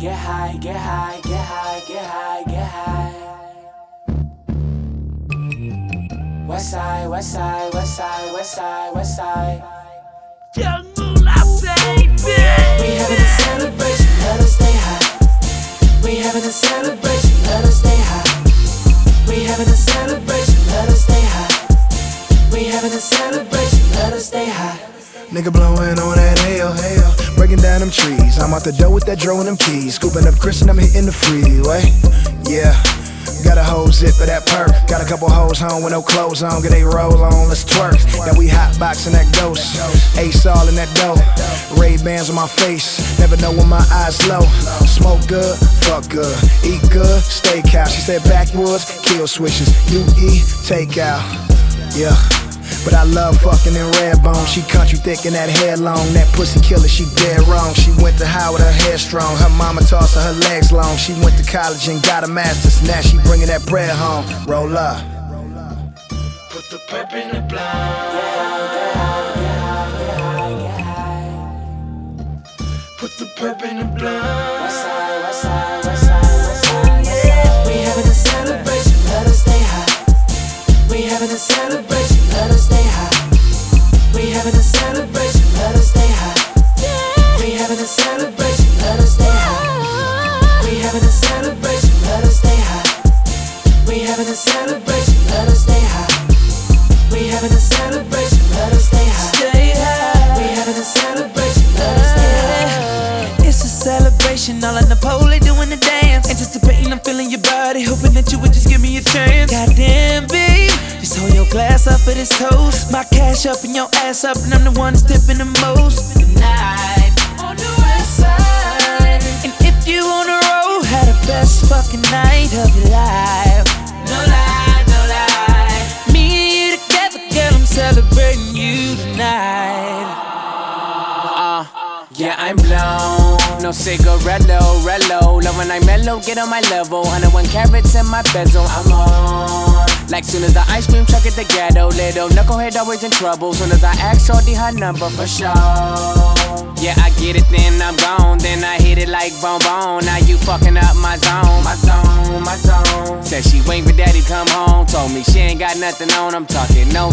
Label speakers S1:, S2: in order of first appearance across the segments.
S1: get high, get high, get high, get high, get high. West side, west side, west side, west side, west side.
S2: Young Moolah, baby.
S1: We having a celebration, let us stay high. We having a celebration, let us stay high. We having a celebration, let us stay high. We having a celebration, let us stay high.
S3: Nigga blowing on that hell, breaking down them trees. I'm out the door with that dro and them keys. Scooping up Chris and I'm hitting the freeway. Yeah, got a whole zip of that perk. Got a couple hoes home with no clothes on. Get they roll on, let's twerk. Now we hot boxing that ghost. Ace all in that dough. Ray-Bans on my face. Never know when my eyes low. Smoke good, fuck good. Eat good, steakhouse. She said backwoods, kill switches. You eat, take out. Yeah. But I love fucking in Redbone. She country thick and that hair long. That pussy killer, she dead wrong. She went to high with her hair strong. Her mama tossed her legs long. She went to college and got a master's. Now she bringing that bread home. Roll up.
S2: Put the pep in the blind. Put the pep in the blind.
S1: West side, west side, west side, west side, west side. We having a celebration, let us stay high. We having a celebration, let us stay high. We having a celebration, let us stay high. We having a celebration, let us stay high. We having a celebration, let us stay high. We having a celebration, let us stay high. We having a celebration, let us stay high.
S2: Stay high.
S1: We having a celebration, let us stay high.
S2: It's a celebration, all on the pole, they doing the dance. Anticipating, I'm feeling your body, hoping that you would just give me a chance. Goddamn, babe, just hold your glass up for this toast. My cash up and your ass up, and I'm the one that's tipping the most. Tonight, on the west side. And if you on the road, had the best fucking night of your life. No lie, no lie. Me and you together, girl, I'm celebrating you tonight.
S4: Yeah, I'm blown. No cigarello, rello. Love when I mellow, get on my level. 101 carats in my bezel, I'm on. Like soon as the ice cream truck at the ghetto. Little knucklehead always in trouble. Soon as I ask shorty her number for sure. Yeah, I get it, then I'm gone. Then I hit it like bonbon. Now you fucking up my zone, my zone, my zone. Said she waiting for daddy come home. Told me she ain't got nothing on. I'm talking no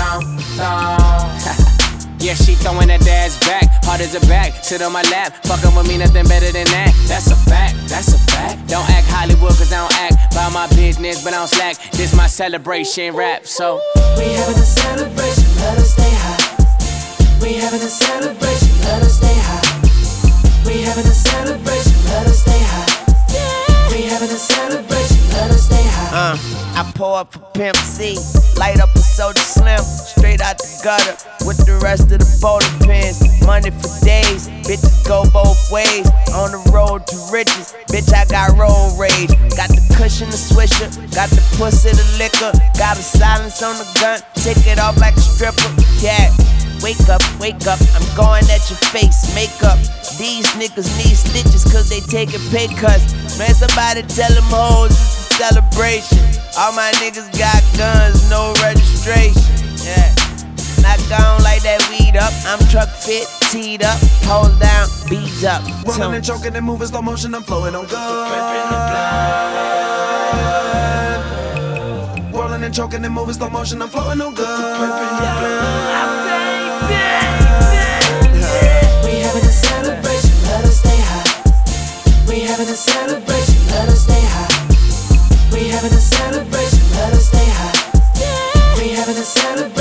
S4: thong. Yeah, she throwing her dad's back, hard as a back, sit on my lap, fucking with me, nothing better than that. That's a fact, that's a fact. Don't act Hollywood, cause I don't act by my business, but I don't slack. This my celebration rap, so
S1: we having a celebration, let us stay high. We having a celebration, let us stay high. We having a celebration, let us stay high. We having a celebration, let us stay high.
S5: I pour up for Pimp C, light up a soda slim, straight out the gutter with the rest of the bowling pins. Money for days, bitches go both ways. On the road to riches, bitch, I got road rage. Got the cushion, the swisher, got the pussy, the liquor. Got a silence on the gun, take it off like a stripper. Yeah, wake up, I'm going at your face, makeup. These niggas need stitches cause they taking pay cuts. Man, somebody tell them hoes it's a celebration. All my niggas got guns, no registration. Yeah, not gone like that weed up. I'm truck fit, teed up, hold down, beads up.
S6: Rolling and choking and moving slow motion, I'm flowing on good. Rolling and choking and moving slow motion, I'm flowing on good.
S1: We having a celebration, let us stay high. We having a celebration, let us stay high. We having a celebration, let us stay high. We having a celebration.